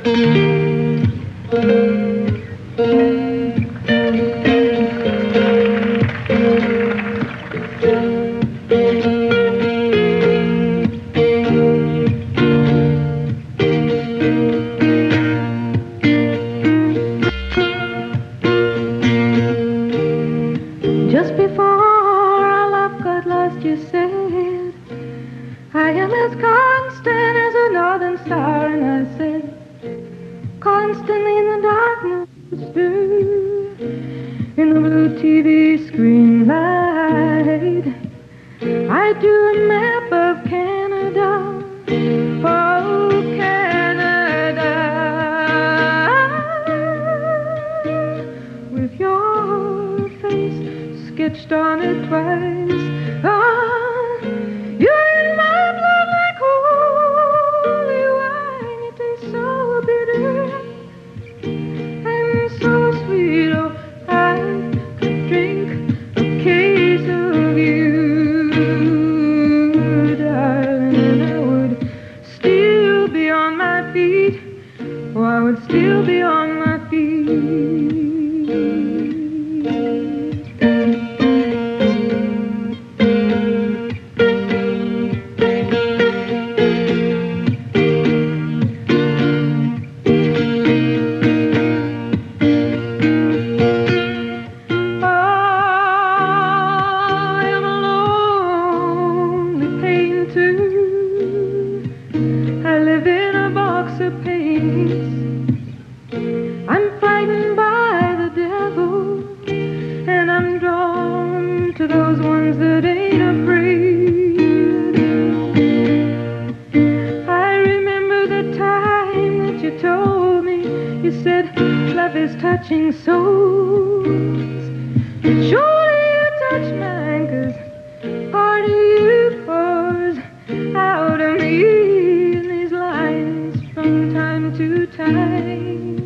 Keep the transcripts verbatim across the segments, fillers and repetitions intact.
Just before our love got lost, you said, I am as constant as a northern star. And I said, constantly in the darkness, blue, in the blue T V screen light, I drew a map of Canada, oh Canada, with your face sketched on it twice. Ah, you're in my blood like holy wine. You taste so bitter and so sweet. Oh, I could drink a case of you, darling, and I would still be on my feet. Oh, I would still be on my feet. I live in a box of paints. I'm frightened by the devil, and I'm drawn to those ones that ain't afraid. I remember the time that you told me, you said, love is touching souls. Surely you touch mine, 'cause part of you pours out of me. From time to time,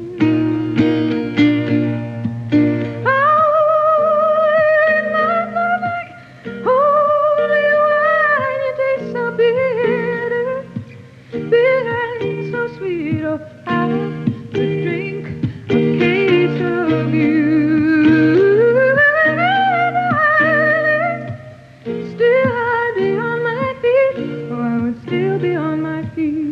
oh, you're in my blood like holy wine. You taste so bitter, bitter and so sweet. Oh, I could drink a case of you, darling. Still I'd be on my feet. Oh, I would still be on my feet.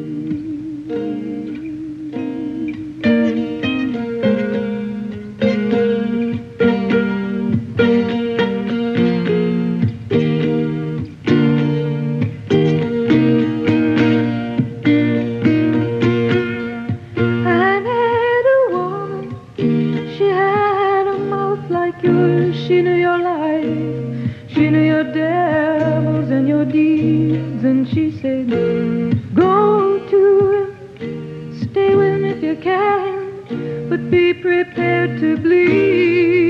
She knew your life, she knew your devils and your deeds, and she said, go to him, stay with him if you can, but be prepared to bleed.